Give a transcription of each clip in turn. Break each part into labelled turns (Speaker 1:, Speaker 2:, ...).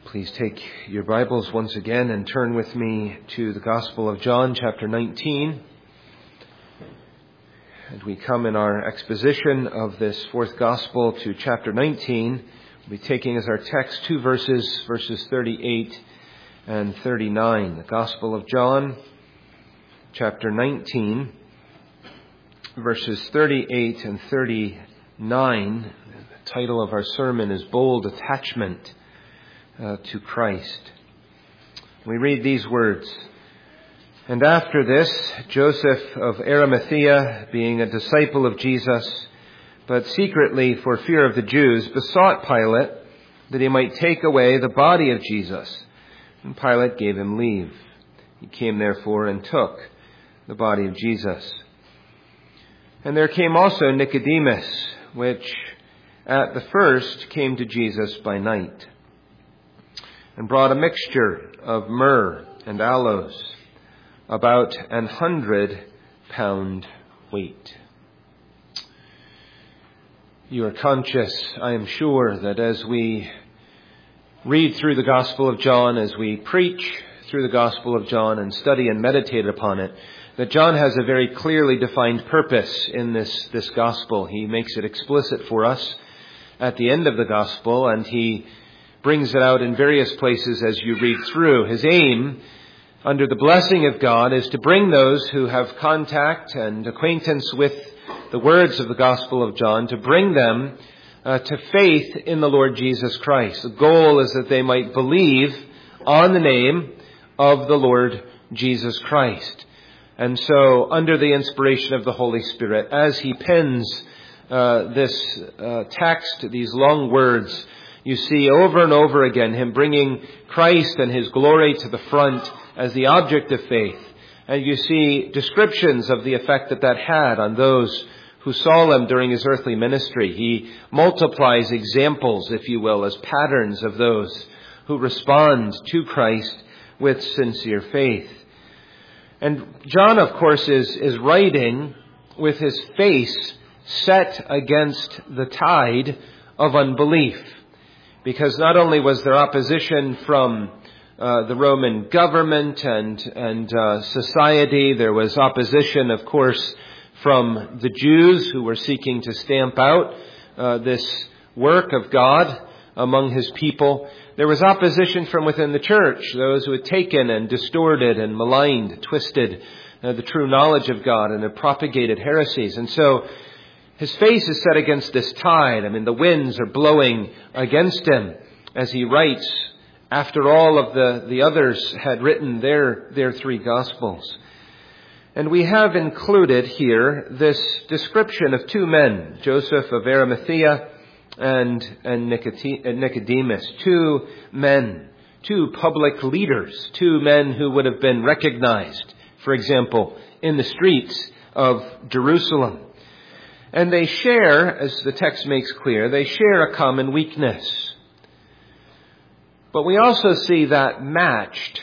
Speaker 1: Please take your Bibles once again and turn with me to the Gospel of John, chapter 19. And we come in our exposition of this fourth Gospel to chapter 19. We'll be taking as our text two verses 38 and 39. The Gospel of John, chapter 19, verses 38 and 39. The title of our sermon is Bold Attachment to Christ. We read these words. And after this, Joseph of Arimathea, being a disciple of Jesus, but secretly for fear of the Jews, besought Pilate that he might take away the body of Jesus. And Pilate gave him leave. He came therefore and took the body of Jesus. And there came also Nicodemus, which at the first came to Jesus by night, and brought a mixture of myrrh and aloes, about 100 pound weight. You are conscious, I am sure, that as we read through the Gospel of John, as we preach through the Gospel of John and study and meditate upon it, that John has a very clearly defined purpose in this Gospel. He makes it explicit for us at the end of the Gospel, and he brings it out in various places as you read through. His aim, under the blessing of God, is to bring those who have contact and acquaintance with the words of the Gospel of John, to bring them to faith in the Lord Jesus Christ. The goal is that they might believe on the name of the Lord Jesus Christ. And so, under the inspiration of the Holy Spirit, as he pens this text, these long words, you see over and over again him bringing Christ and his glory to the front as the object of faith. And you see descriptions of the effect that had on those who saw him during his earthly ministry. He multiplies examples, if you will, as patterns of those who respond to Christ with sincere faith. And John, of course, is writing with his face set against the tide of unbelief. Because not only was there opposition from the Roman government and society, there was opposition, of course, from the Jews who were seeking to stamp out this work of God among his people. There was opposition from within the church, those who had taken and distorted and maligned, twisted the true knowledge of God and had propagated heresies. And so his face is set against this tide. I mean, the winds are blowing against him as he writes after all of the others had written their three Gospels. And we have included here this description of two men, Joseph of Arimathea and Nicodemus, two men, two public leaders, two men who would have been recognized, for example, in the streets of Jerusalem. And they share, as the text makes clear, they share a common weakness. But we also see that matched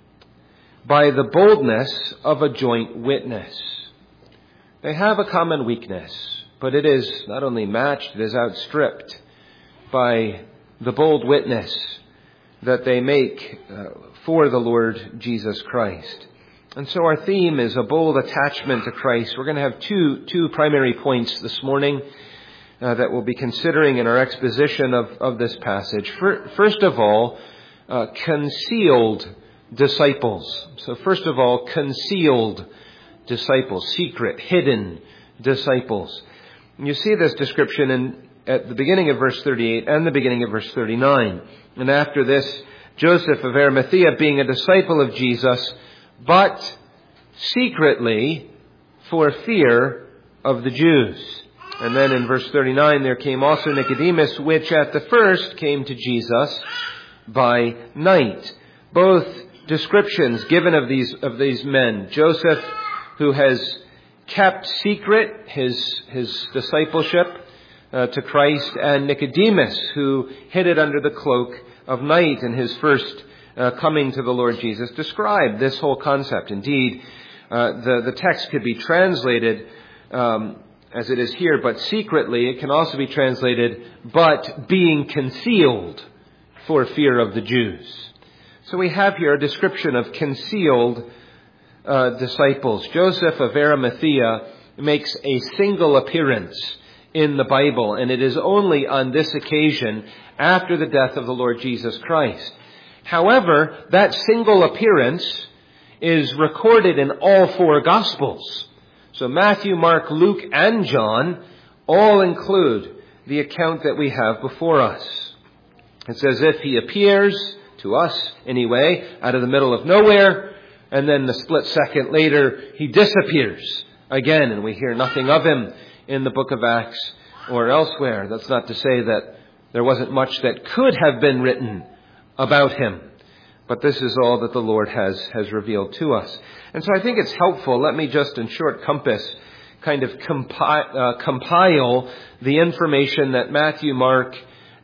Speaker 1: by the boldness of a joint witness. They have a common weakness, but it is not only matched, it is outstripped by the bold witness that they make for the Lord Jesus Christ. And so our theme is a bold attachment to Christ. We're going to have two primary points this morning that we'll be considering in our exposition of this passage. First of all, concealed disciples. So first of all, concealed disciples, secret, hidden disciples. And you see this description at the beginning of verse 38 and the beginning of verse 39. And after this, Joseph of Arimathea, being a disciple of Jesus, but secretly for fear of the Jews. And then in verse 39, there came also Nicodemus, which at the first came to Jesus by night. Both descriptions given of these men. Joseph, who has kept secret his discipleship to Christ, and Nicodemus, who hid it under the cloak of night in his first coming to the Lord Jesus, describe this whole concept. Indeed, the text could be translated as it is here, but secretly. It can also be translated, but being concealed for fear of the Jews. So we have here a description of concealed disciples. Joseph of Arimathea makes a single appearance in the Bible, and it is only on this occasion after the death of the Lord Jesus Christ. However, that single appearance is recorded in all four Gospels. So Matthew, Mark, Luke, and John all include the account that we have before us. It's as if he appears, to us anyway, out of the middle of nowhere, and then the split second later he disappears again, and we hear nothing of him in the book of Acts or elsewhere. That's not to say that there wasn't much that could have been written about him, but this is all that the Lord has revealed to us. And so I think it's helpful. Let me just in short compass kind of compile the information that Matthew, Mark,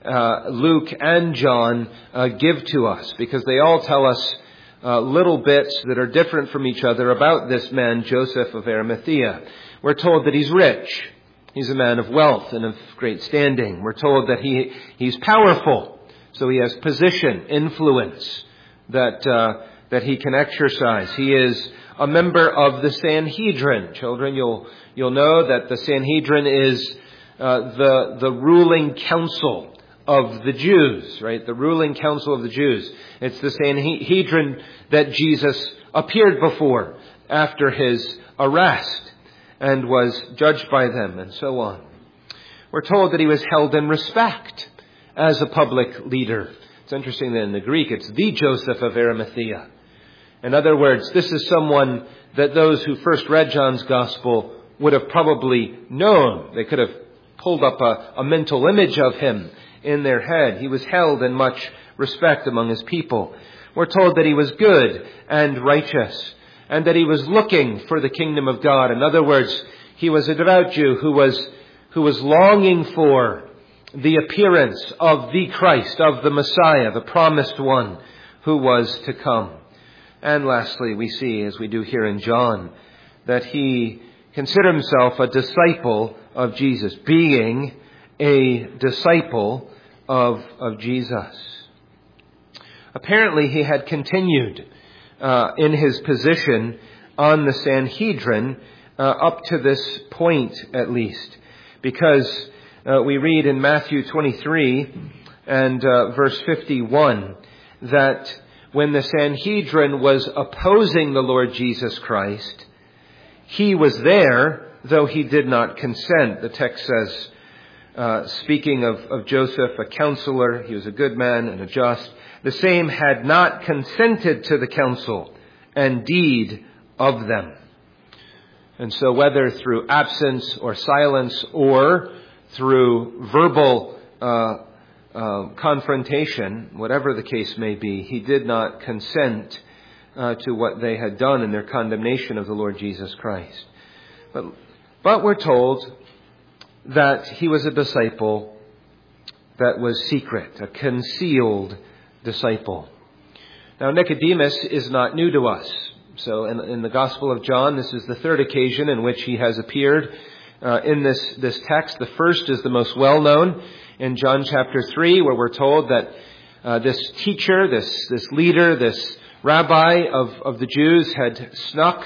Speaker 1: Luke, and John give to us, because they all tell us little bits that are different from each other about this man, Joseph of Arimathea. We're told that he's rich. He's a man of wealth and of great standing. We're told that he's powerful. So he has position, influence that he can exercise. He is a member of the Sanhedrin. Children, you'll know that the Sanhedrin is the ruling council of the Jews, right? The ruling council of the Jews. It's the Sanhedrin that Jesus appeared before after his arrest and was judged by them, and so on. We're told that he was held in respect as a public leader. It's interesting that in the Greek it's the Joseph of Arimathea. In other words, this is someone that those who first read John's Gospel would have probably known. They could have pulled up a mental image of him in their head. He was held in much respect among his people. We're told that he was good and righteous, and that he was looking for the kingdom of God. In other words, he was a devout Jew who was longing for the appearance of the Christ, of the Messiah, the promised one who was to come. And lastly, we see, as we do here in John, that he considered himself a disciple of Jesus, being a disciple of Jesus. Apparently, he had continued in his position on the Sanhedrin up to this point, at least, because we read in Matthew 23 and verse 51 that when the Sanhedrin was opposing the Lord Jesus Christ, he was there, though he did not consent. The text says, speaking of Joseph, a counselor, he was a good man and a just, the same had not consented to the counsel and deed of them. And so whether through absence or silence or through verbal confrontation, whatever the case may be, he did not consent to what they had done in their condemnation of the Lord Jesus Christ. But we're told that he was a disciple that was secret, a concealed disciple. Now, Nicodemus is not new to us. So in the Gospel of John, this is the third occasion in which he has appeared in this text. The first is the most well-known in John chapter 3, where we're told that this teacher, this leader, this rabbi of the Jews had snuck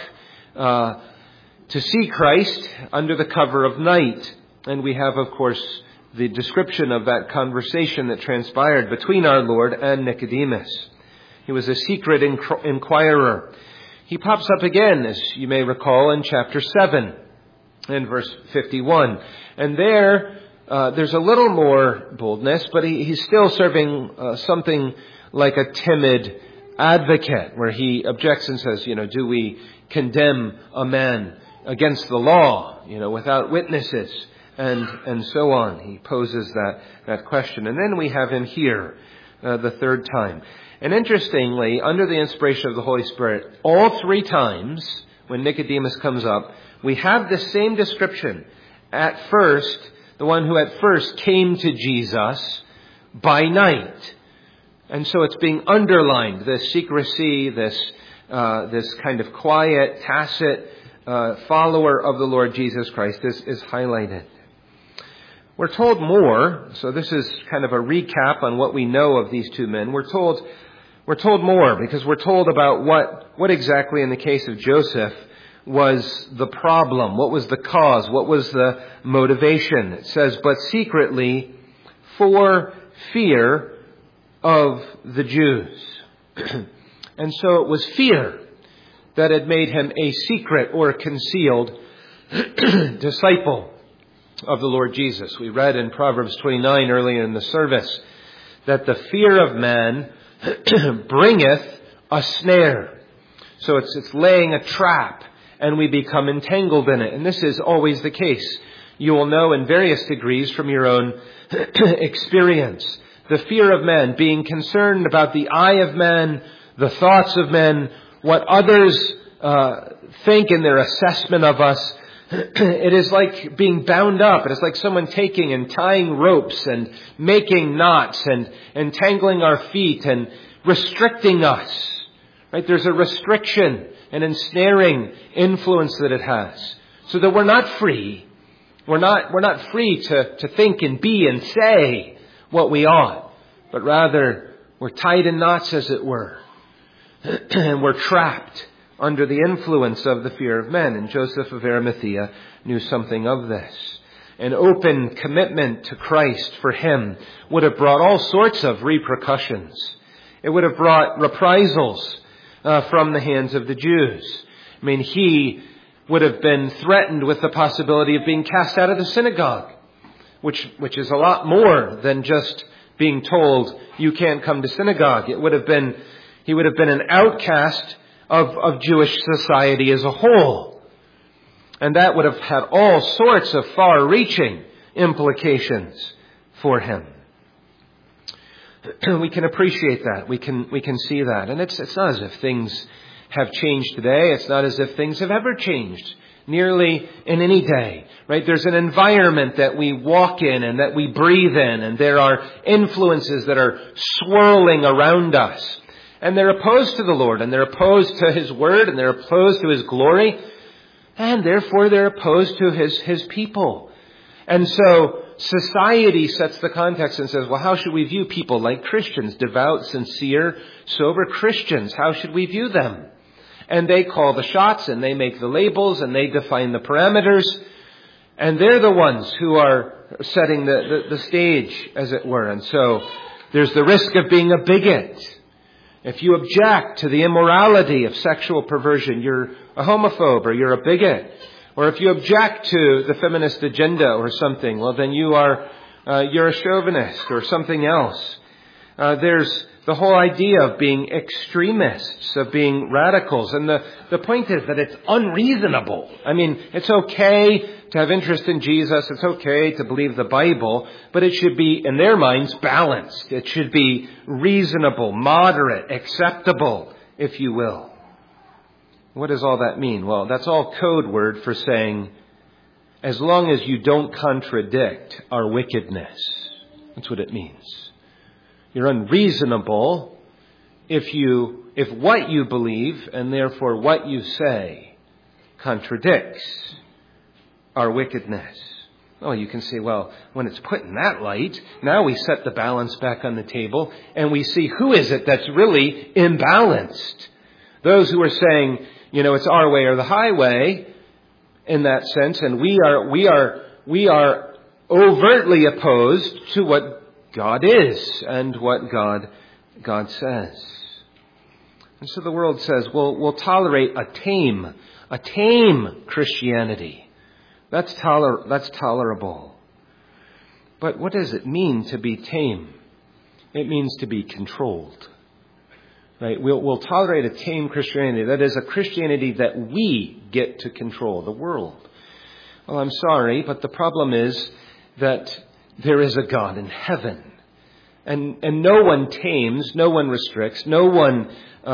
Speaker 1: to see Christ under the cover of night. And we have, of course, the description of that conversation that transpired between our Lord and Nicodemus. He was a secret inquirer. He pops up again, as you may recall, in chapter 7 and verse 51. And there's a little more boldness, but he's still serving something like a timid advocate, where he objects and says, do we condemn a man against the law, without witnesses? And so on. He poses that question. And then we have him here the third time. And interestingly, under the inspiration of the Holy Spirit, all three times when Nicodemus comes up, we have the same description. At first, the one who at first came to Jesus by night. And so it's being underlined, this secrecy, this kind of quiet, tacit follower of the Lord Jesus Christ is highlighted. We're told more, so this is kind of a recap on what we know of these two men. We're told more because we're told about what exactly in the case of Joseph was the problem, what was the cause, what was the motivation. It says, but secretly for fear of the Jews. And so it was fear that had made him a secret or concealed disciple of the Lord Jesus. We read in Proverbs 29 earlier in the service that the fear of man bringeth a snare. So it's laying a trap and we become entangled in it. And this is always the case. You will know in various degrees from your own experience. The fear of man, being concerned about the eye of man, the thoughts of men, what others think in their assessment of us. It is like being bound up. It is like someone taking and tying ropes and making knots and entangling our feet and restricting us. Right? There's a restriction, an ensnaring influence that it has. So that we're not free. We're not free to think and be and say what we ought. But rather, we're tied in knots, as it were. And we're trapped under the influence of the fear of men. And Joseph of Arimathea knew something of this. An open commitment to Christ for him would have brought all sorts of repercussions. It would have brought reprisals from the hands of the Jews. I mean, he would have been threatened with the possibility of being cast out of the synagogue, which is a lot more than just being told you can't come to synagogue. He would have been an outcast of Jewish society as a whole. And that would have had all sorts of far-reaching implications for him. We can appreciate that. We can see that. And it's not as if things have changed today. It's not as if things have ever changed nearly in any day. Right? There's an environment that we walk in and that we breathe in, and there are influences that are swirling around us. And they're opposed to the Lord, and they're opposed to His Word, and they're opposed to His glory, and therefore they're opposed to His people. And so society sets the context and says, well, how should we view people like Christians, devout, sincere, sober Christians? How should we view them? And they call the shots, and they make the labels, and they define the parameters, and they're the ones who are setting the stage, as it were. And so there's the risk of being a bigot. If you object to the immorality of sexual perversion, you're a homophobe or you're a bigot. Or if you object to the feminist agenda or something, well, then you're a chauvinist or something else. There's the whole idea of being extremists, of being radicals. And the point is that it's unreasonable. I mean, it's okay to have interest in Jesus. It's okay to believe the Bible. But it should be, in their minds, balanced. It should be reasonable, moderate, acceptable, if you will. What does all that mean? Well, that's all code word for saying, as long as you don't contradict our wickedness. That's what it means. You're unreasonable if what you believe and therefore what you say contradicts our wickedness. Oh, you can say, well, when it's put in that light, now we set the balance back on the table and we see who is it that's really imbalanced. Those who are saying, it's our way or the highway in that sense, and we are overtly opposed to what God is and what God says. And so the world says, we'll tolerate a tame Christianity. That's tolerable. But what does it mean to be tame? It means to be controlled. Right? We'll tolerate a tame Christianity. That is a Christianity that we get to control, the world. Well, I'm sorry, but the problem is that there is a God in heaven. And no one tames, no one restricts, no one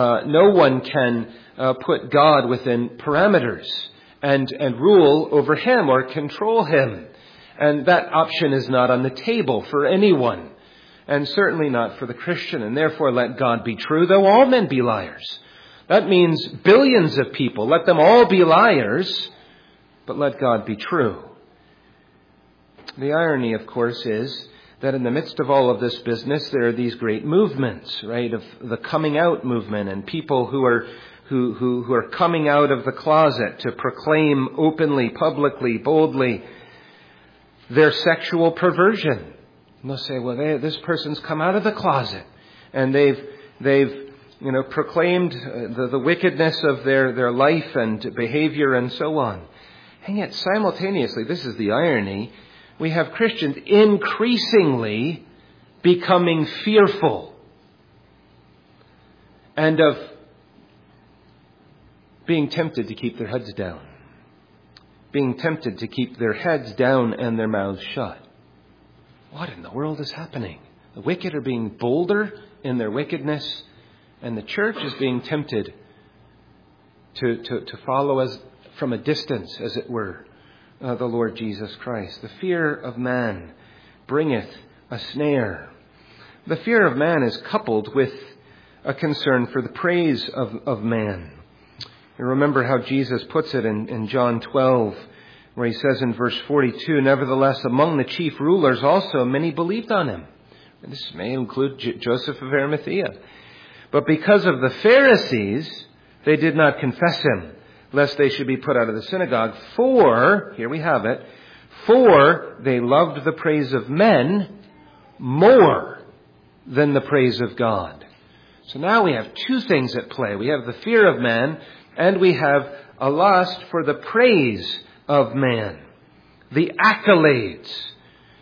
Speaker 1: can put God within parameters and rule over Him or control Him. And that option is not on the table for anyone. And certainly not for the Christian. And therefore let God be true, though all men be liars. That means billions of people. Let them all be liars, but let God be true. The irony, of course, is that in the midst of all of this business, there are these great movements, right, of the coming out movement, and people who are coming out of the closet to proclaim openly, publicly, boldly their sexual perversion. And they'll say, well, this person's come out of the closet, and they've proclaimed the wickedness of their life and behavior and so on. And yet simultaneously, this is the irony, we have Christians increasingly becoming fearful and of being tempted to keep their heads down. Being tempted to keep their heads down and their mouths shut. What in the world is happening? The wicked are being bolder in their wickedness, and the church is being tempted to follow as from a distance, as it were, the Lord Jesus Christ. The fear of man bringeth a snare. The fear of man is coupled with a concern for the praise of man. You remember how Jesus puts it in John 12, where he says in verse 42, "Nevertheless, among the chief rulers also many believed on him." And this may include Joseph of Arimathea. "But because of the Pharisees, they did not confess him, lest they should be put out of the synagogue. For," here we have it, "for they loved the praise of men more than the praise of God." So now we have two things at play. We have the fear of man, and we have a lust for the praise of man. The accolades.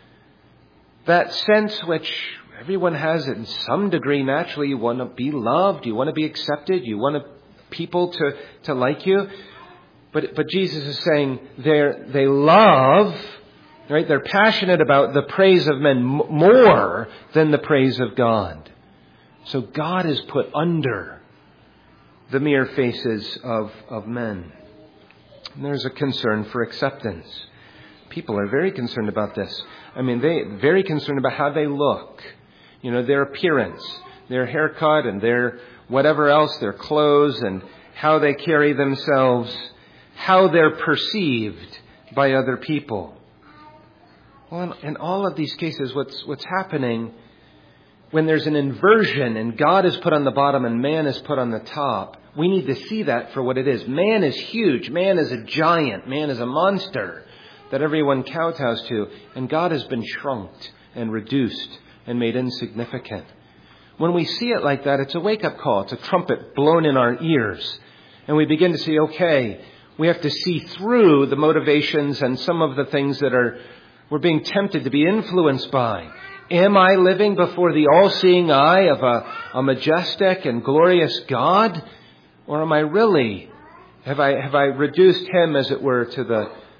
Speaker 1: That sense which everyone has in some degree naturally. You want to be loved. You want to be accepted. You want people to like you. But Jesus is saying they love, right? They're passionate about the praise of men more than the praise of God. So God is put under the mere faces of men. And there's a concern for acceptance. People are very concerned about this. I mean, they're very concerned about how they look. You know, their appearance, their haircut, and their whatever else, their clothes, and how they carry themselves, how they're perceived by other people. Well, in all of these cases, what's happening when there's an inversion and God is put on the bottom and man is put on the top, we need to see that for what it is. Man is huge. Man is a giant. Man is a monster that everyone kowtows to. And God has been shrunked and reduced and made insignificant. When we see it like that, it's a wake-up call. It's a trumpet blown in our ears. And we begin to see, okay, we have to see through the motivations and some of the things that we're being tempted to be influenced by. Am I living before the all-seeing eye of a majestic and glorious God? Or am I really, have I reduced him, as it were, to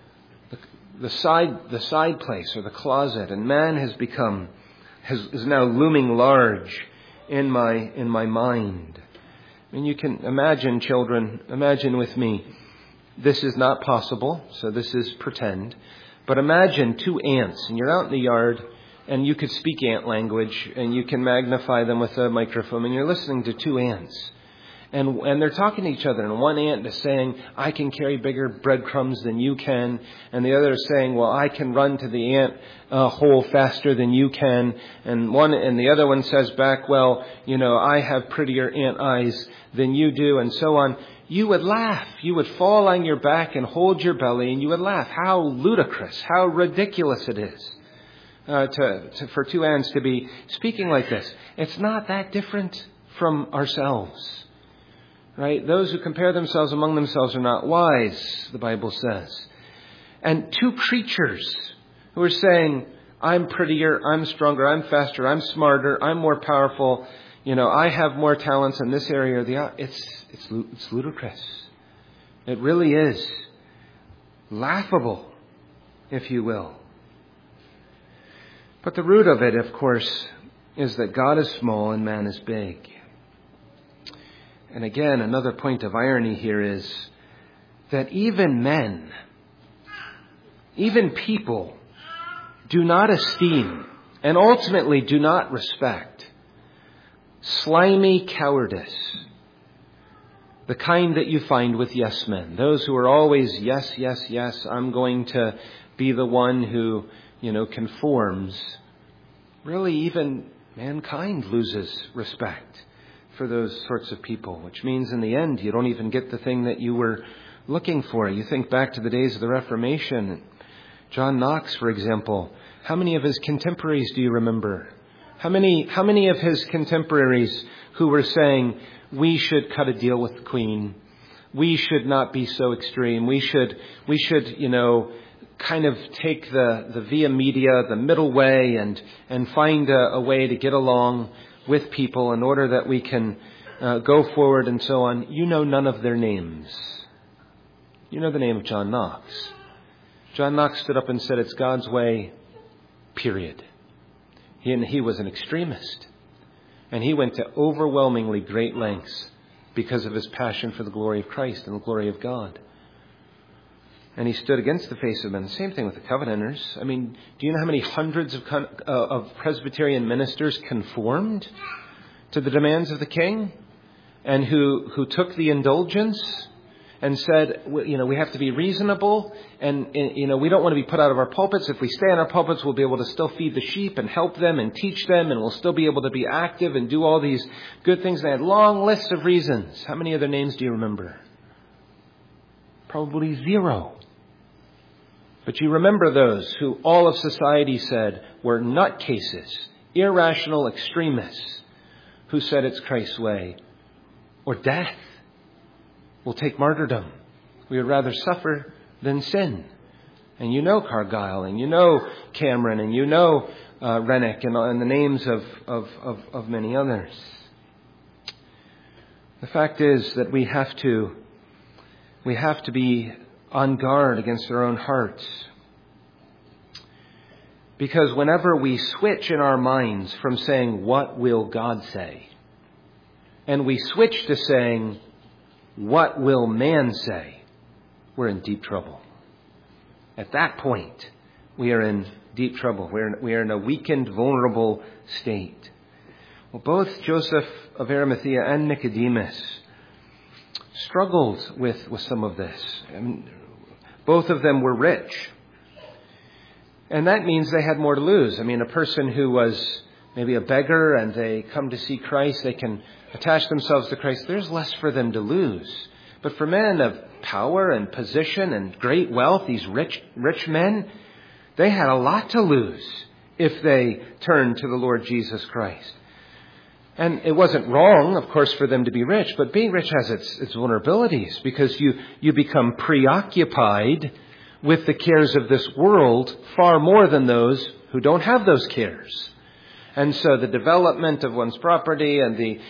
Speaker 1: the side place or the closet, and man is now looming large in my mind. I mean, you can imagine, children, imagine with me, this is not possible, so this is pretend, but imagine two ants, and you're out in the yard, and you could speak ant language, and you can magnify them with a microphone, and you're listening to two ants. And they're talking to each other, and one ant is saying, "I can carry bigger breadcrumbs than you can." And the other is saying, "Well, I can run to the ant hole faster than you can." And the other one says back, "Well, I have prettier ant eyes than you do," and so on. You would laugh. You would fall on your back and hold your belly, and you would laugh. How ludicrous, how ridiculous it is for two ants to be speaking like this. It's not that different from ourselves. Right? Those who compare themselves among themselves are not wise, the Bible says. And two creatures who are saying, "I'm prettier, I'm stronger, I'm faster, I'm smarter, I'm more powerful, I have more talents in this area or the other." It's ludicrous. It really is laughable, if you will. But the root of it, of course, is that God is small and man is big. And again, another point of irony here is that even men, even people, do not esteem and ultimately do not respect slimy cowardice, the kind that you find with yes men, those who are always, yes, yes, yes, I'm going to be the one who conforms, really even mankind loses respect for those sorts of people, which means in the end you don't even get the thing that you were looking for. You think back to the days of the Reformation. John Knox, for example, how many of his contemporaries do you remember? How many of his contemporaries who were saying, we should cut a deal with the Queen, we should not be so extreme, we should kind of take the via media, the middle way, and find a way to get along with people in order that we can go forward and so on. You know none of their names. You know the name of John Knox. John Knox stood up and said, it's God's way, period. He was an extremist. And he went to overwhelmingly great lengths because of his passion for the glory of Christ and the glory of God. And he stood against the face of men. The same thing with the Covenanters. I mean, do you know how many hundreds of Presbyterian ministers conformed to the demands of the king? And who took the indulgence and said, we have to be reasonable. And, we don't want to be put out of our pulpits. If we stay in our pulpits, we'll be able to still feed the sheep and help them and teach them. And we'll still be able to be active and do all these good things. They had long lists of reasons. How many of their names do you remember? Probably zero. But you remember those who all of society said were nutcases, irrational extremists, who said it's Christ's way, or death. We'll take martyrdom. We would rather suffer than sin. And you know Cargyle, and you know Cameron, and you know Rennick, and the names of many others. The fact is that we have to be on guard against our own hearts. Because whenever we switch in our minds from saying, what will God say? And we switch to saying, what will man say? We're in deep trouble. At that point, we are in deep trouble. We are in a weakened, vulnerable state. Well, both Joseph of Arimathea and Nicodemus struggled with some of this. Both of them were rich. And that means they had more to lose. A person who was maybe a beggar and they come to see Christ, they can attach themselves to Christ. There's less for them to lose. But for men of power and position and great wealth, these rich men, they had a lot to lose if they turned to the Lord Jesus Christ. And it wasn't wrong, of course, for them to be rich, but being rich has its vulnerabilities, because you become preoccupied with the cares of this world far more than those who don't have those cares. And so the development of one's property and the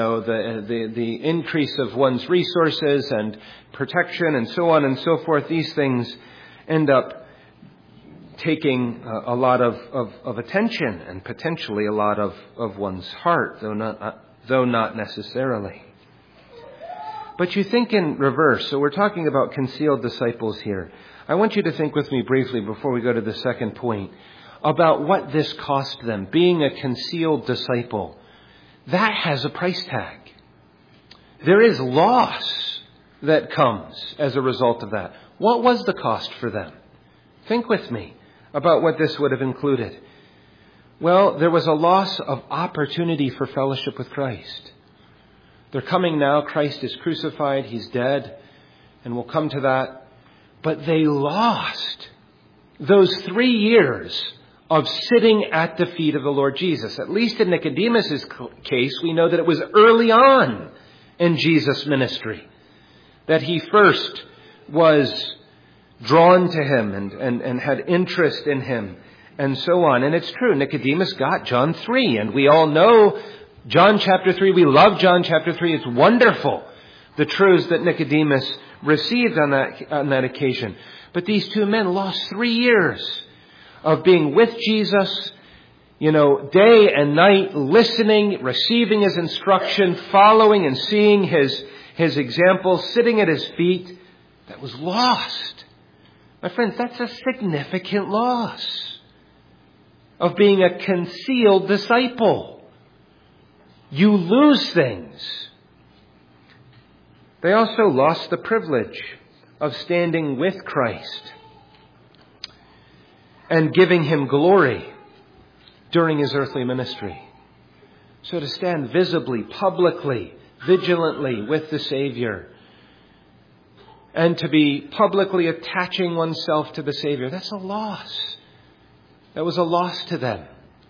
Speaker 1: increase of one's resources and protection and so on and so forth, these things end up taking a lot of attention and potentially a lot of one's heart, though not necessarily. But you think in reverse. So we're talking about concealed disciples here. I want you to think with me briefly before we go to the second point about what this cost them. Being a concealed disciple, that has a price tag. There is loss that comes as a result of that. What was the cost for them? Think with me about what this would have included. Well, there was a loss of opportunity for fellowship with Christ. They're coming now. Christ is crucified. He's dead. And we'll come to that. But they lost those 3 years of sitting at the feet of the Lord Jesus. At least in Nicodemus' case, we know that it was early on in Jesus' ministry that he first was drawn to him and had interest in him and so on. And it's true, Nicodemus got John 3, and we all know John chapter 3. We love John chapter 3. It's wonderful, the truths that Nicodemus received on that occasion. But these two men lost 3 years of being with Jesus, day and night, listening, receiving his instruction, following and seeing his example, sitting at his feet. That was lost. My friends, that's a significant loss of being a concealed disciple. You lose things. They also lost the privilege of standing with Christ. and giving him glory during his earthly ministry. So to stand visibly, publicly, vigilantly with the Savior, and to be publicly attaching oneself to the Savior, that's a loss. That was a loss to them.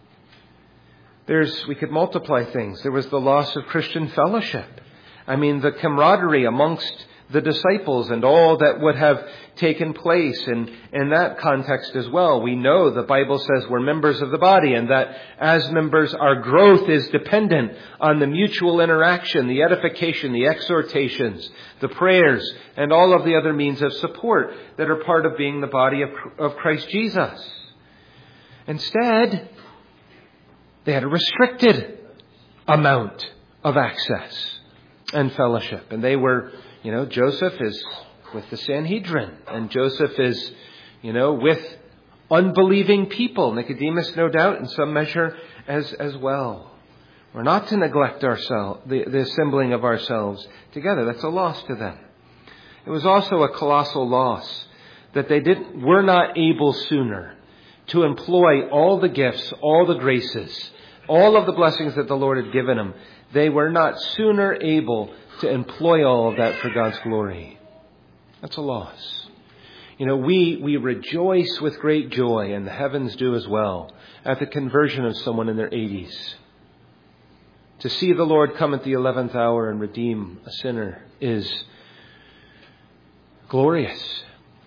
Speaker 1: We could multiply things. There was the loss of Christian fellowship. I mean, the camaraderie amongst the disciples and all that would have taken place in that context as well. We know the Bible says we're members of the body, and that as members our growth is dependent on the mutual interaction, the edification, the exhortations, the prayers, and all of the other means of support that are part of being the body of Christ Jesus. Instead, they had a restricted amount of access and fellowship. And they were, Joseph is with the Sanhedrin. And Joseph is, with unbelieving people. Nicodemus, no doubt, in some measure as well. We're not to neglect the assembling of ourselves together. That's a loss to them. It was also a colossal loss that they were not able sooner to employ all the gifts, all the graces, all of the blessings that the Lord had given them. They were not sooner able to employ all of that for God's glory. That's a loss. We rejoice with great joy, and the heavens do as well, at the conversion of someone in their 80s. To see the Lord come at the 11th hour and redeem a sinner is glorious.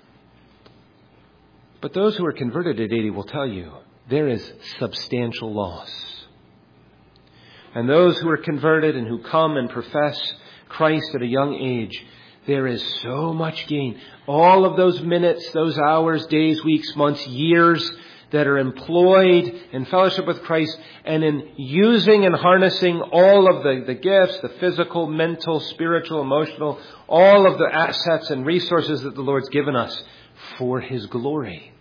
Speaker 1: But those who are converted at 80 will tell you there is substantial loss. And those who are converted and who come and profess Christ at a young age, there is so much gain. All of those minutes, those hours, days, weeks, months, years that are employed in fellowship with Christ and in using and harnessing all of the gifts, the physical, mental, spiritual, emotional, all of the assets and resources that the Lord's given us for His glory.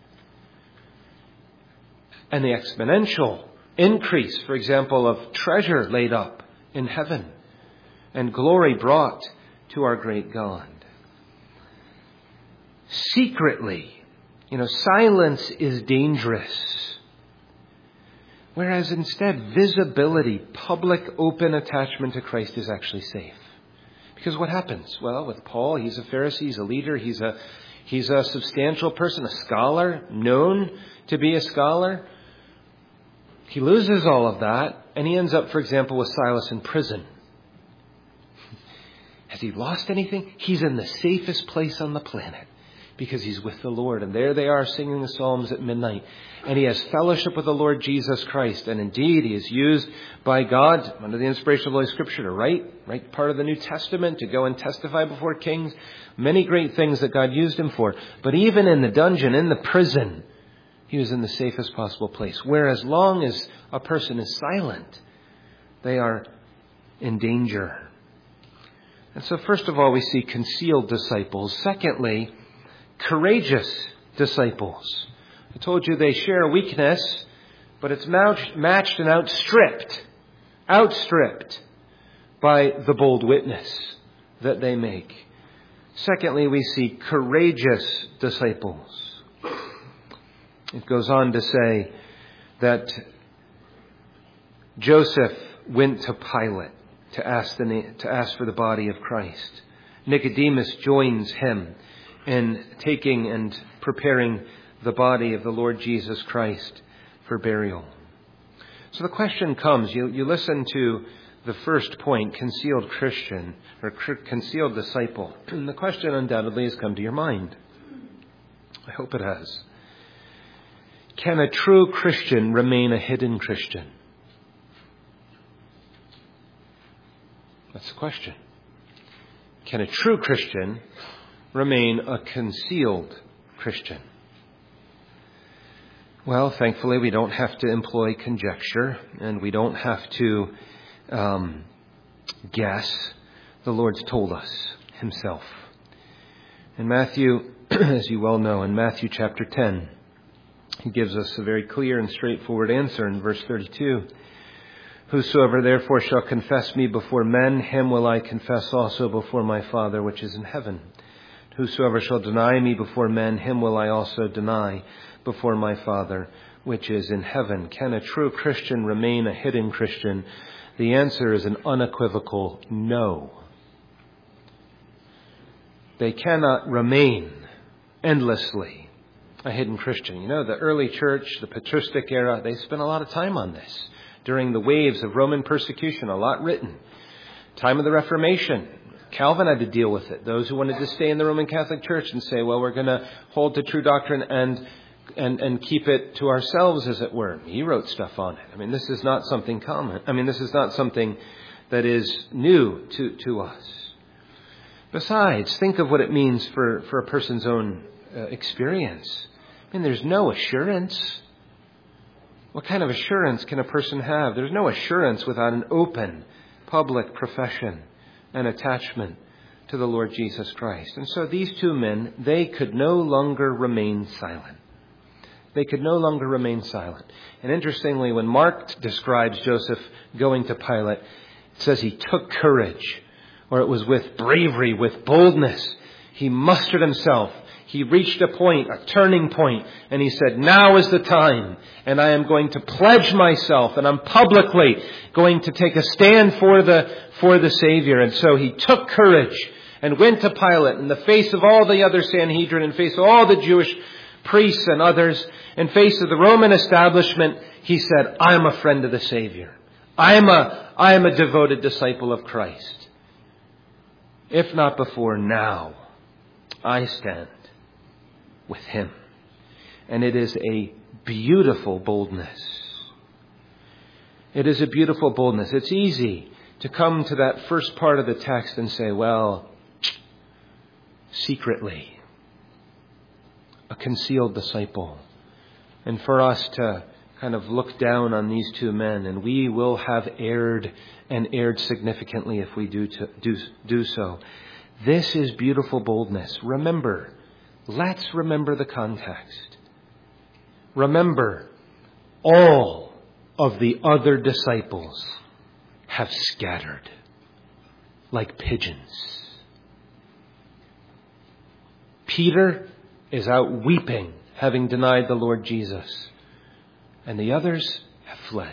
Speaker 1: And the exponential increase, for example, of treasure laid up in heaven and glory brought to our great God. Secretly, silence is dangerous. Whereas instead, visibility, public, open attachment to Christ is actually safe. Because what happens? Well, with Paul, he's a Pharisee, he's a leader, he's a substantial person, a scholar, known to be a scholar. He loses all of that, and he ends up, for example, with Silas in prison. Has he lost anything? He's in the safest place on the planet because he's with the Lord. And there they are singing the Psalms at midnight. And he has fellowship with the Lord Jesus Christ. And indeed, he is used by God under the inspiration of Holy Scripture to write part of the New Testament, to go and testify before kings. Many great things that God used him for. But even in the dungeon, in the prison, he was in the safest possible place. Whereas long as a person is silent, they are in danger. And so first of all, we see concealed disciples. Secondly, courageous disciples. I told you they share a weakness, but it's matched and outstripped by the bold witness that they make. Secondly, we see courageous disciples. It goes on to say that Joseph went to Pilate to ask for the body of Christ. Nicodemus joins him in taking and preparing the body of the Lord Jesus Christ for burial. So the question comes, you listen to the first point, concealed Christian or concealed disciple. And the question undoubtedly has come to your mind. I hope it has. Can a true Christian remain a hidden Christian? That's the question. Can a true Christian remain a concealed Christian? Well, thankfully, we don't have to employ conjecture, and we don't have to guess. The Lord's told us Himself. In Matthew, as you well know, in Matthew chapter 10, He gives us a very clear and straightforward answer in verse 32. Whosoever therefore shall confess me before men, him will I confess also before my Father which is in heaven. Whosoever shall deny me before men, him will I also deny before my Father which is in heaven. Can a true Christian remain a hidden Christian? The answer is an unequivocal no. They cannot remain endlessly a hidden Christian. You know, the early church, the patristic era, they spent a lot of time on this. During the waves of Roman persecution, a lot written. Time of the Reformation, Calvin had to deal with it. Those who wanted to stay in the Roman Catholic Church and say, well, we're going to hold to true doctrine and keep it to ourselves, as it were. He wrote stuff on it. I mean, this is not something common. I mean, this is not something that is new to us. Besides, think of what it means for a person's own experience. I mean, there's no assurance. What kind of assurance can a person have? There's no assurance without an open, public profession and attachment to the Lord Jesus Christ. And so these two men, they could no longer remain silent. They could no longer remain silent. And interestingly, when Mark describes Joseph going to Pilate, it says he took courage, or it was with bravery, with boldness. He mustered himself. He reached a point, a turning point, and he said, now is the time, and I am going to pledge myself, and I'm publicly going to take a stand for the Savior. And so he took courage and went to Pilate in the face of all the other Sanhedrin, in face of all the Jewish priests and others, in face of the Roman establishment. He said, I am a friend of the Savior. I am a devoted disciple of Christ. If not before, now I stand with him. And it is a beautiful boldness. It is a beautiful boldness. It's easy to come to that first part of the text and say, well, secretly, a concealed disciple. And for us to kind of look down on these two men, and we will have erred and erred significantly if we do so. This is beautiful boldness. Remember, let's remember the context. Remember, all of the other disciples have scattered like pigeons. Peter is out weeping, having denied the Lord Jesus, and the others have fled.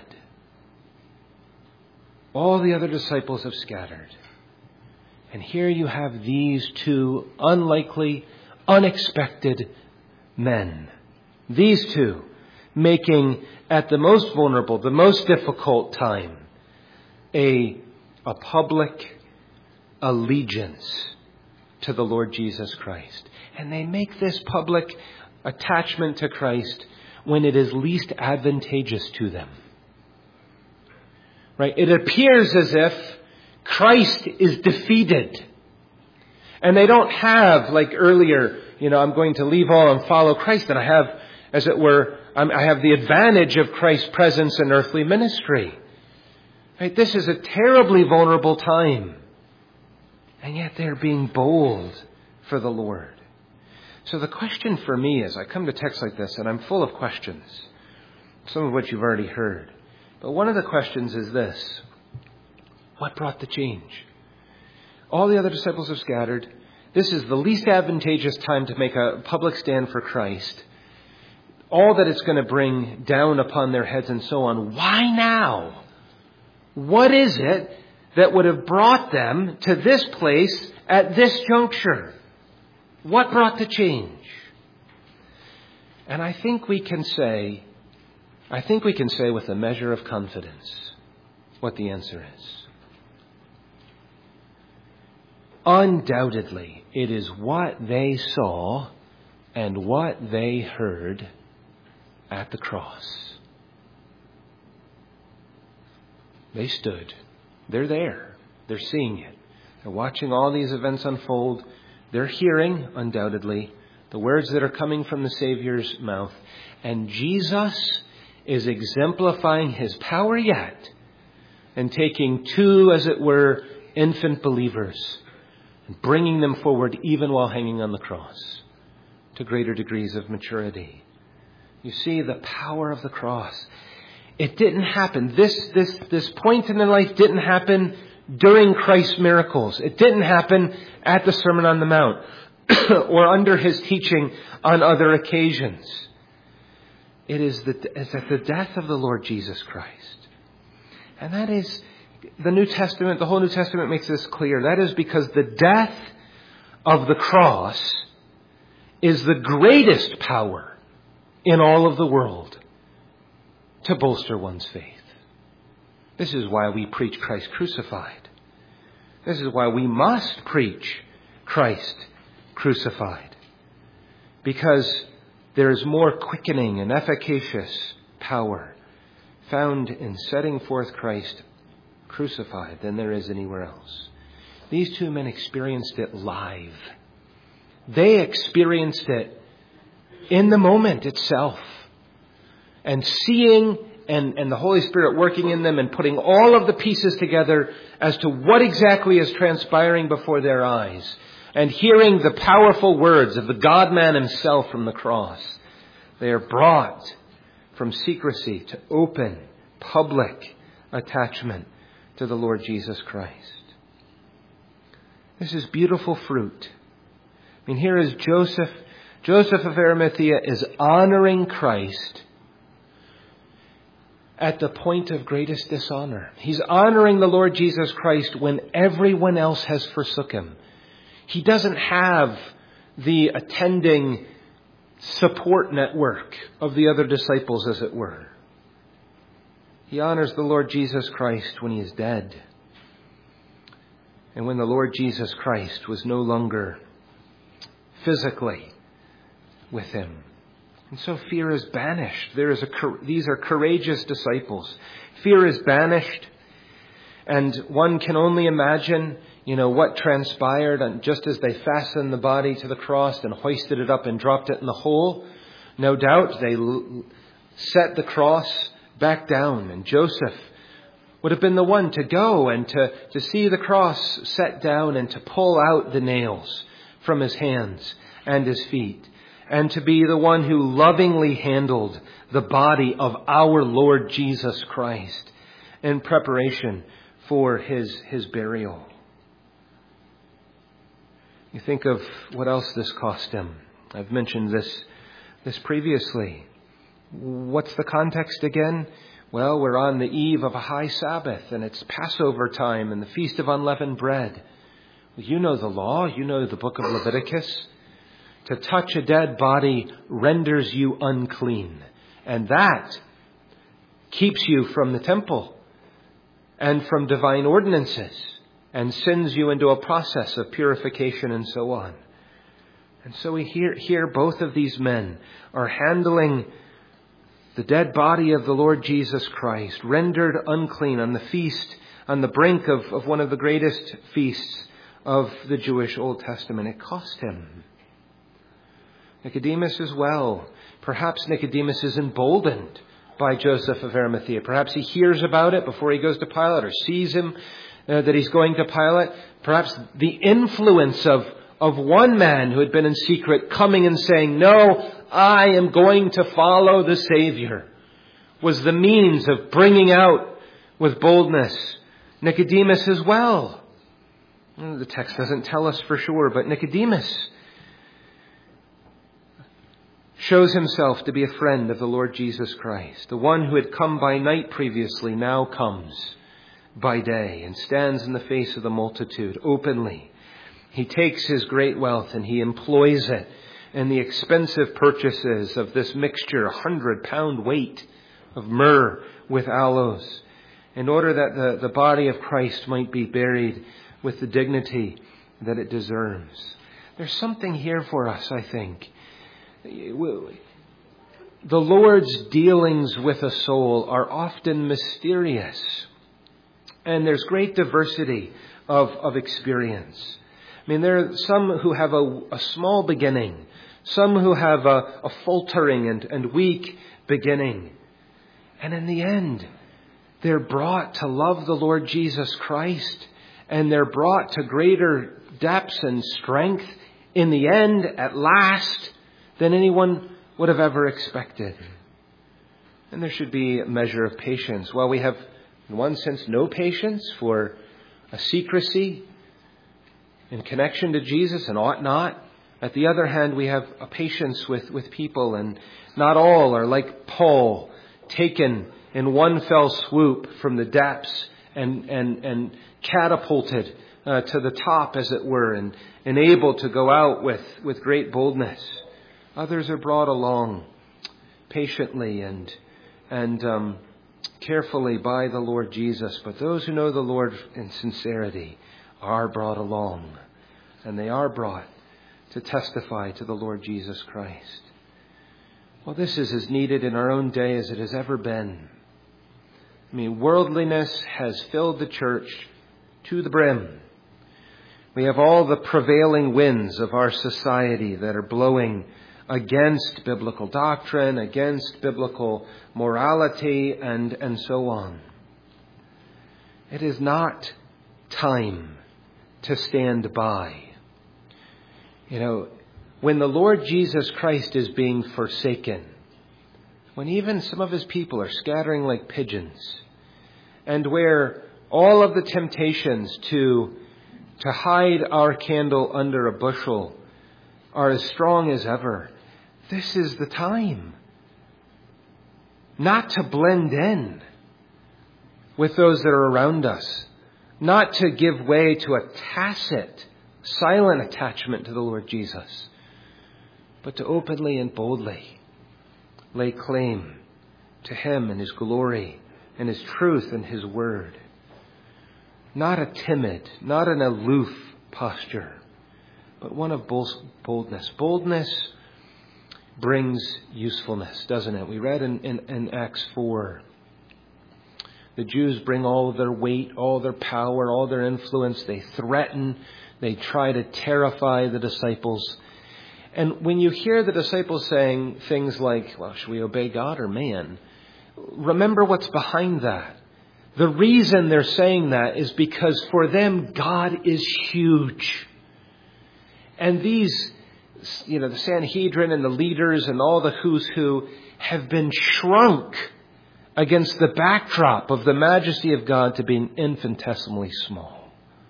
Speaker 1: All the other disciples have scattered. And here you have these two unlikely, unexpected men. These two making, at the most vulnerable, the most difficult time, a public allegiance to the Lord Jesus Christ. And they make this public attachment to Christ when it is least advantageous to them. Right? It appears as if Christ is defeated. And they don't have, like earlier, I'm going to leave all and follow Christ. And I have, as it were, I have the advantage of Christ's presence in earthly ministry. Right? This is a terribly vulnerable time. And yet they're being bold for the Lord. So the question for me is, I come to texts like this and I'm full of questions. Some of which you've already heard. But one of the questions is this. What brought the change? All the other disciples have scattered. This is the least advantageous time to make a public stand for Christ. All that it's going to bring down upon their heads and so on. Why now? What is it that would have brought them to this place at this juncture? What brought the change? And I think we can say with a measure of confidence what the answer is. Undoubtedly, it is what they saw and what they heard at the cross. They stood. They're there. They're seeing it. They're watching all these events unfold. They're hearing, undoubtedly, the words that are coming from the Savior's mouth. And Jesus is exemplifying his power yet and taking two, as it were, infant believers and bringing them forward even while hanging on the cross to greater degrees of maturity. You see the power of the cross. It didn't happen. This point in their life didn't happen during Christ's miracles. It didn't happen at the Sermon on the Mount. or under his teaching on other occasions. It is at the death of the Lord Jesus Christ. And that is, the New Testament, the whole New Testament makes this clear. That is because the death of the cross is the greatest power in all of the world to bolster one's faith. This is why we preach Christ crucified. This is why we must preach Christ crucified. Because there is more quickening and efficacious power found in setting forth Christ crucified than there is anywhere else. These two men experienced it live. They experienced it in the moment itself. And seeing and the Holy Spirit working in them and putting all of the pieces together as to what exactly is transpiring before their eyes. And hearing the powerful words of the God-man himself from the cross. They are brought from secrecy to open, public attachment to the Lord Jesus Christ. This is beautiful fruit. I mean, here is Joseph. Joseph of Arimathea is honoring Christ at the point of greatest dishonor. He's honoring the Lord Jesus Christ when everyone else has forsook him. He doesn't have the attending support network of the other disciples, as it were. He honors the Lord Jesus Christ when he is dead. And when the Lord Jesus Christ was no longer physically with him. And so fear is banished. These are courageous disciples. Fear is banished. And one can only imagine, what transpired. And just as they fastened the body to the cross and hoisted it up and dropped it in the hole, no doubt they set the cross back down. And Joseph would have been the one to go and to see the cross set down and to pull out the nails from his hands and his feet. And to be the one who lovingly handled the body of our Lord Jesus Christ in preparation for his burial. You think of what else this cost him. I've mentioned this previously. What's the context again? Well, we're on the eve of a high Sabbath, and it's Passover time and the Feast of Unleavened Bread. You know the law. You know the book of Leviticus. To touch a dead body renders you unclean. And that keeps you from the temple and from divine ordinances and sends you into a process of purification and so on. And so we hear both of these men are handling the dead body of the Lord Jesus Christ, rendered unclean on the feast, on the brink of one of the greatest feasts of the Jewish Old Testament. It cost him. Nicodemus as well. Perhaps Nicodemus is emboldened by Joseph of Arimathea. Perhaps he hears about it before he goes to Pilate or sees him that he's going to Pilate. Perhaps the influence of one man who had been in secret coming and saying, "No, I am going to follow the Savior," was the means of bringing out with boldness Nicodemus as well. The text doesn't tell us for sure, but Nicodemus shows himself to be a friend of the Lord Jesus Christ. The one who had come by night previously now comes by day and stands in the face of the multitude openly. He takes his great wealth and he employs it in the expensive purchases of this mixture, 100-pound weight of myrrh with aloes, in order that the body of Christ might be buried with the dignity that it deserves. There's something here for us, I think. The Lord's dealings with a soul are often mysterious. And there's great diversity of experience. I mean, there are some who have a small beginning. Some who have a faltering and weak beginning. And in the end, they're brought to love the Lord Jesus Christ. And they're brought to greater depths and strength in the end, at last, than anyone would have ever expected. And there should be a measure of patience. While we have, in one sense, no patience for a secrecy in connection to Jesus and ought not, At the other hand, we have a patience with people, and not all are like Paul, taken in one fell swoop from the depths and catapulted to the top, as it were, and able to go out with great boldness. Others are brought along patiently and carefully by the Lord Jesus. But those who know the Lord in sincerity are brought along, and they are brought to testify to the Lord Jesus Christ. Well, this is as needed in our own day as it has ever been. I mean, worldliness has filled the church to the brim. We have all the prevailing winds of our society that are blowing against biblical doctrine, against biblical morality, and so on. It is not time to stand by. You know, when the Lord Jesus Christ is being forsaken, when even some of his people are scattering like pigeons, and where all of the temptations to hide our candle under a bushel are as strong as ever, this is the time not to blend in with those that are around us, not to give way to a tacit, silent attachment to the Lord Jesus, but to openly and boldly lay claim to him and his glory and his truth and his word. Not a timid, not an aloof posture, but one of boldness. Boldness brings usefulness, doesn't it? We read in Acts 4. The Jews bring all their weight, all their power, all their influence. They threaten. They try to terrify the disciples. And when you hear the disciples saying things like, well, should we obey God or man? Remember what's behind that. The reason they're saying that is because for them, God is huge. And these, the Sanhedrin and the leaders and all the who's who have been shrunk against the backdrop of the majesty of God to being infinitesimally small.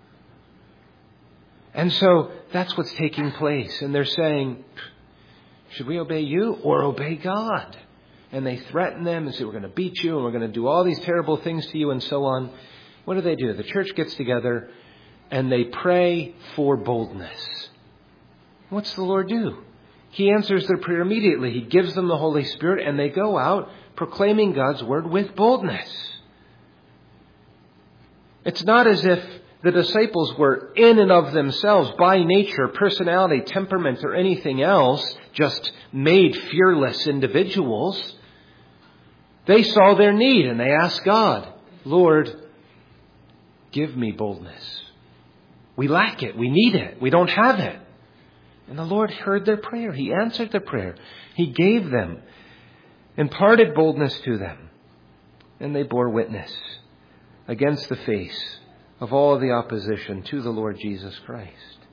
Speaker 1: And so that's what's taking place. And they're saying, should we obey you or obey God? And they threaten them and say, we're going to beat you and we're going to do all these terrible things to you and so on. What do? The church gets together and they pray for boldness. What's the Lord do? He answers their prayer immediately. He gives them the Holy Spirit and they go out proclaiming God's word with boldness. It's not as if the disciples were in and of themselves, by nature, personality, temperament, or anything else, just made fearless individuals. They saw their need and they asked God, Lord, give me boldness. We lack it. We need it. We don't have it. And the Lord heard their prayer. He answered their prayer. He gave them, imparted boldness to them. And they bore witness against the face of all the opposition to the Lord Jesus Christ.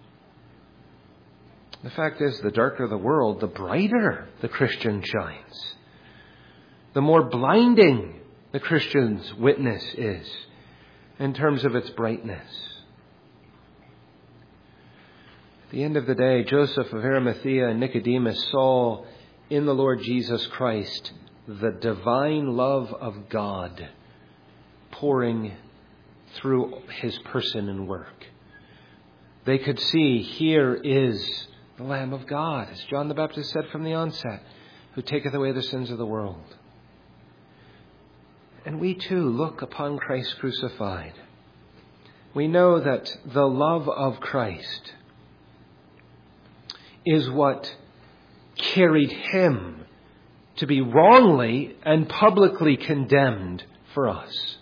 Speaker 1: The fact is, the darker the world, the brighter the Christian shines. The more blinding the Christian's witness is in terms of its brightness. At the end of the day, Joseph of Arimathea and Nicodemus saw in the Lord Jesus Christ the divine love of God pouring through his person and work. They could see, here is the Lamb of God, as John the Baptist said from the onset, who taketh away the sins of the world. And we too look upon Christ crucified. We know that the love of Christ is what carried him to be wrongly and publicly condemned for us.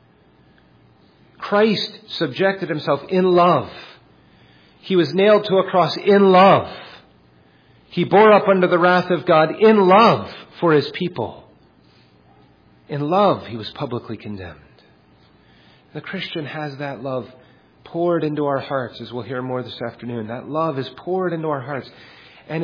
Speaker 1: Christ subjected himself in love. He was nailed to a cross in love. He bore up under the wrath of God in love for his people. In love, he was publicly condemned. The Christian has that love poured into our hearts, as we'll hear more this afternoon. That love is poured into our hearts. And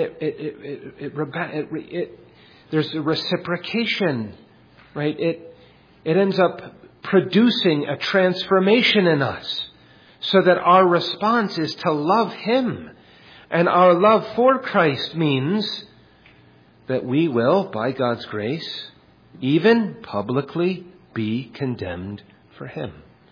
Speaker 1: there's a reciprocation, right? It ends up producing a transformation in us so that our response is to love him And our love for Christ means that we will, by God's grace, even publicly be condemned for him.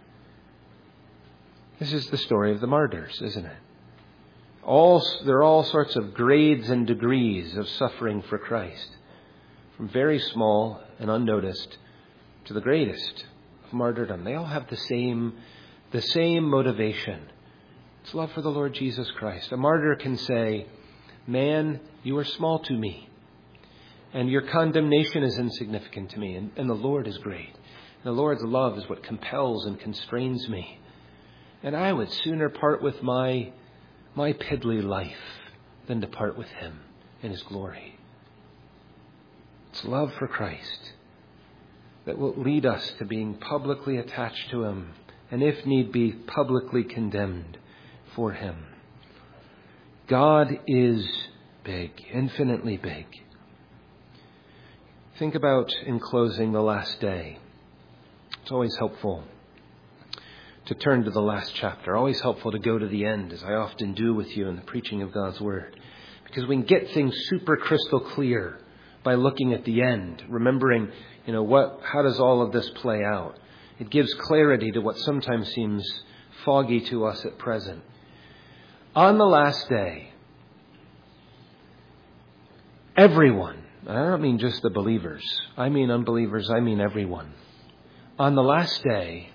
Speaker 1: This is the story of the martyrs, isn't it? There are all sorts of grades and degrees of suffering for Christ, from very small and unnoticed to the greatest of martyrdom. They all have the same motivation. It's love for the Lord Jesus Christ. A martyr can say, man, you are small to me, and your condemnation is insignificant to me, and the Lord is great. And the Lord's love is what compels and constrains me. And I would sooner part with my piddly life than to part with him in his glory. It's love for Christ that will lead us to being publicly attached to him, and if need be, publicly condemned for him. God is big, infinitely big. Think about, in closing, the last day. It's always helpful to turn to the last chapter. Always helpful to go to the end, as I often do with you in the preaching of God's Word. Because we can get things super crystal clear by looking at the end, remembering, how does all of this play out? It gives clarity to what sometimes seems foggy to us at present. On the last day, everyone, and I don't mean just the believers, I mean unbelievers, I mean everyone. On the last day,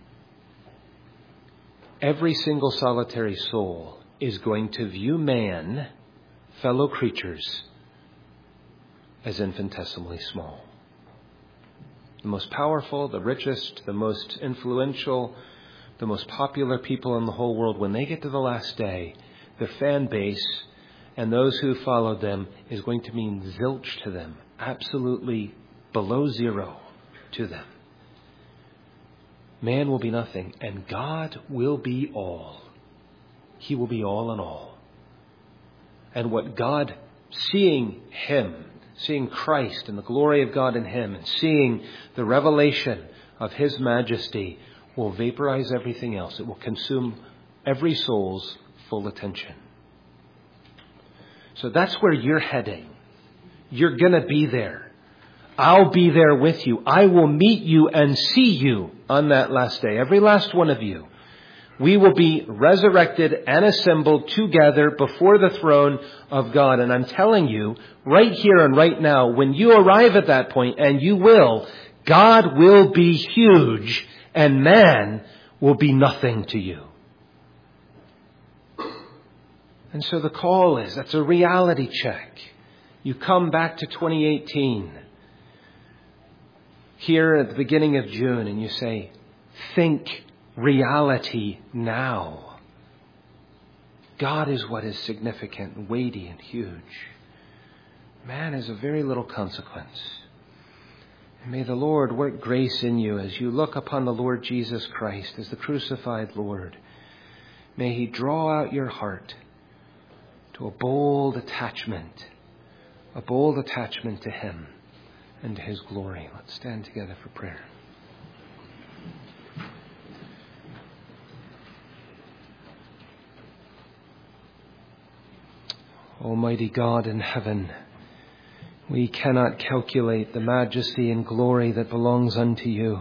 Speaker 1: every single solitary soul is going to view man, fellow creatures, as infinitesimally small. The most powerful, the richest, the most influential, the most popular people in the whole world, when they get to the last day, their fan base and those who followed them is going to mean zilch to them, absolutely below zero to them. Man will be nothing, and God will be all. He will be all in all. And what God, seeing him, seeing Christ and the glory of God in him, and seeing the revelation of his majesty, will vaporize everything else. It will consume every soul's full attention. So that's where you're heading. You're going to be there. I'll be there with you. I will meet you and see you on that last day. Every last one of you. We will be resurrected and assembled together before the throne of God. And I'm telling you, right here and right now, when you arrive at that point, and you will, God will be huge and man will be nothing to you. And so the call is, that's a reality check. You come back to 2018. Here at the beginning of June, and you say, think reality now. God is what is significant and weighty and huge. Man is of very little consequence. And may the Lord work grace in you as you look upon the Lord Jesus Christ as the crucified Lord. May he draw out your heart to a bold attachment to him and to his glory. Let's stand together for prayer. Almighty God in heaven, we cannot calculate the majesty and glory that belongs unto you.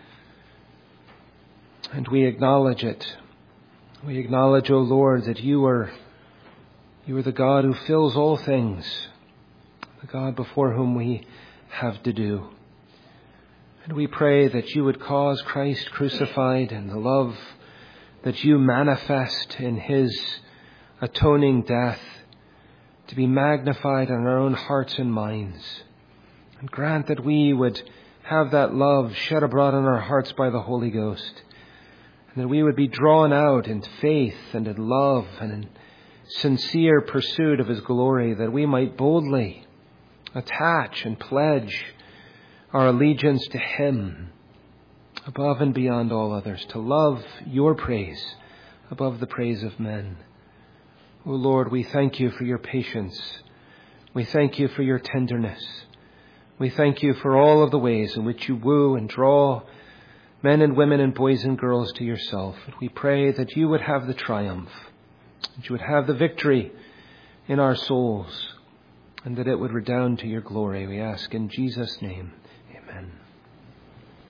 Speaker 1: And we acknowledge it. We acknowledge, O Lord, that you are the God who fills all things, the God before whom we have to do. And we pray that you would cause Christ crucified and the love that you manifest in his atoning death to be magnified in our own hearts and minds. And grant that we would have that love shed abroad in our hearts by the Holy Ghost. And that we would be drawn out in faith and in love and in sincere pursuit of his glory, that we might boldly attach and pledge our allegiance to him above and beyond all others, to love your praise above the praise of men. O Lord, we thank you for your patience. We thank you for your tenderness. We thank you for all of the ways in which you woo and draw men and women and boys and girls to yourself. And we pray that you would have the triumph, that you would have the victory in our souls, and that it would redound to your glory. We ask in Jesus' name. Amen.